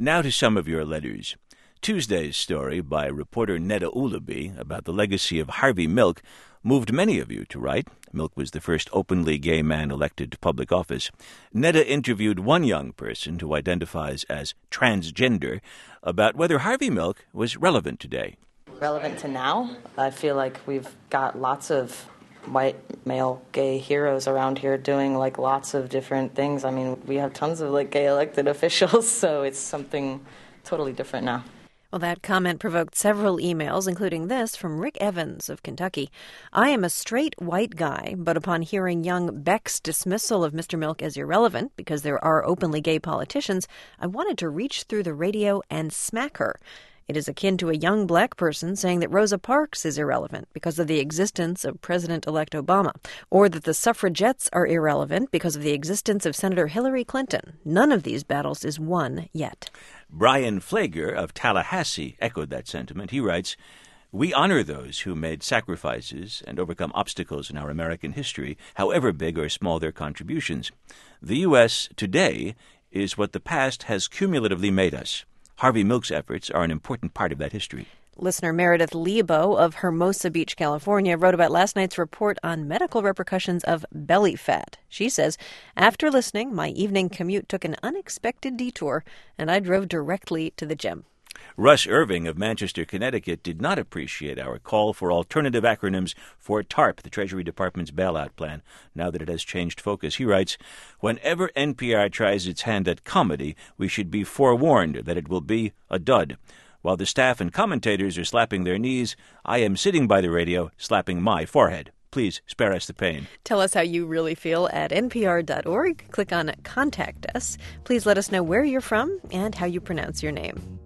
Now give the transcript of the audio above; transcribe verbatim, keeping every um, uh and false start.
Now to some of your letters. Tuesday's story by reporter Netta Ulaby about the legacy of Harvey Milk moved many of you to write. Milk was the first openly gay man elected to public office. Netta interviewed one young person who identifies as transgender about whether Harvey Milk was relevant today. Relevant to now? I feel like we've got lots of white male gay heroes around here doing like lots of different things. I mean, we have tons of like gay elected officials, so it's something totally different now. Well, that comment provoked several emails, including this from Rick Evans of Kentucky. I am a straight white guy, but upon hearing young Beck's dismissal of Mister Milk as irrelevant because there are openly gay politicians, I wanted to reach through the radio and smack her. It is akin to a young black person saying that Rosa Parks is irrelevant because of the existence of President-elect Obama, or that the suffragettes are irrelevant because of the existence of Senator Hillary Clinton. None of these battles is won yet. Brian Flager of Tallahassee echoed that sentiment. He writes, "We honor those who made sacrifices and overcome obstacles in our American history, however big or small their contributions. The U S today is what the past has cumulatively made us. Harvey Milk's efforts are an important part of that history." Listener Meredith Lebo of Hermosa Beach, California, wrote about last night's report on medical repercussions of belly fat. She says, after listening, my evening commute took an unexpected detour, and I drove directly to the gym. Russ Irving of Manchester, Connecticut, did not appreciate our call for alternative acronyms for TARP, the Treasury Department's bailout plan, now that it has changed focus. He writes, "Whenever N P R tries its hand at comedy, we should be forewarned that it will be a dud. While the staff and commentators are slapping their knees, I am sitting by the radio slapping my forehead. Please spare us the pain." Tell us how you really feel at N P R dot org. Click on Contact Us. Please let us know where you're from and how you pronounce your name.